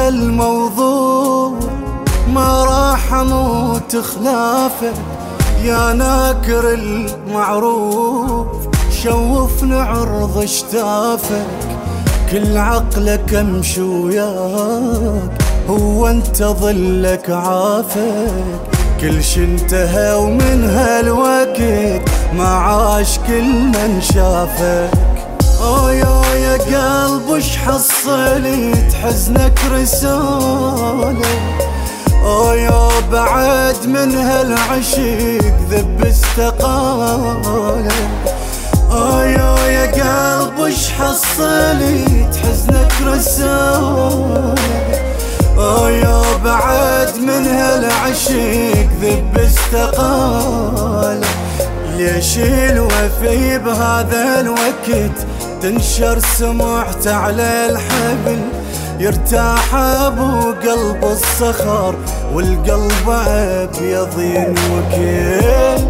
الموضوع ما راح اموت خلافك يا ناكر المعروف، شوفني عرض اشتافك كل عقلك امشي وياك، هو انت ظلك عافك كل شي انتهى ومن هالوقت ما عاش كل من شافك. يا قلب وش حصلت حزنك رسالة، يا بعد من هالعشق ذب استقالة، يا قلب وش حصلت حزنك رسالة، يا بعد من هالعشق ذب استقالة. ليش الوفي بهذا الوقت تنشر سمعت على الحبل، يرتاح ابو قلب الصخر والقلب ابيض ينوكل.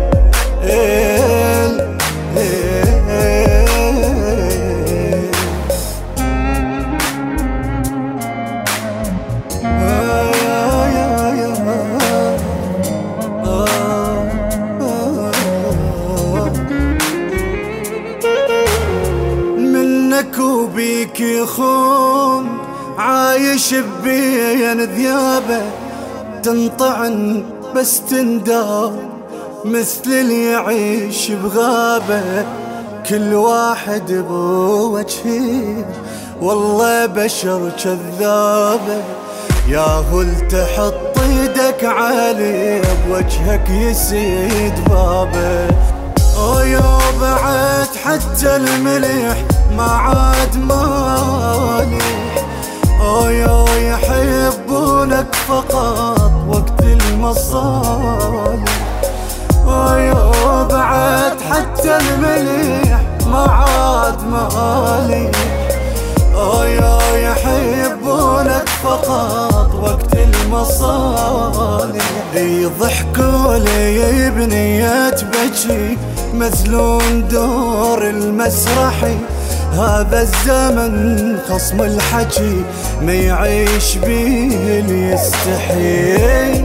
منك وبيك يخون عايش بين ذيابه، تنطعن بس تندار مثل اللي يعيش بغابة، كل واحد بوجهه والله بشر كذابة، يا هل تحط ايدك عليه بوجهك يسيد بابه. يا بعد حتى الملح ما عاد مالح، يا يحبونك فقط وقت المصالح، يا بعد حتى الملح ما عاد مالح، يا يحبونك فقط وقت المصالح. يضحكوا لي بنية بجي مذلون دور المسرحي، هذا الزمن خصم الحكي ما يعيش بيه اللي يستحي.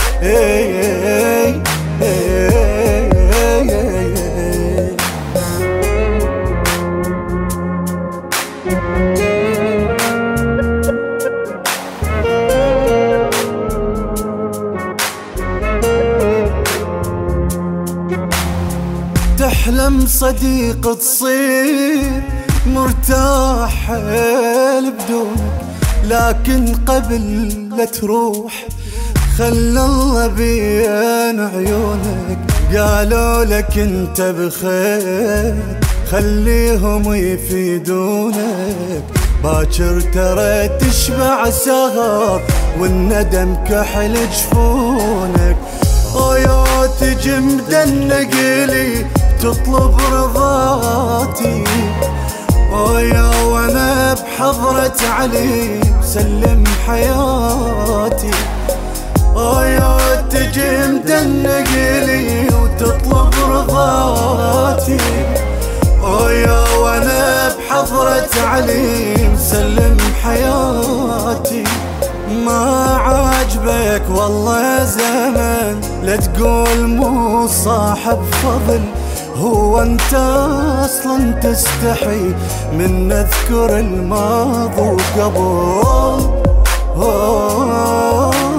تحلم صديق تصير مرتاح حيل بدونك، لكن قبل لا تروح خلى الله بين عيونك، قالوا لك انت بخير خليهم يفيدونك، باكر ترى تشبع سهر والندم كحل جفونك. يا تجي مدنق لي تطلب رضاتي، يا وانا بحضرة علي سلم حياتي، يا تجي مدنق لي وتطلب رضاتي، يا وانا بحضرة علي مسلم حياتي. ما عاجبك والله زمن لا تقول مو صاحب فضل، هو انت اصلا تستحي من نذكر الماضي وقبل.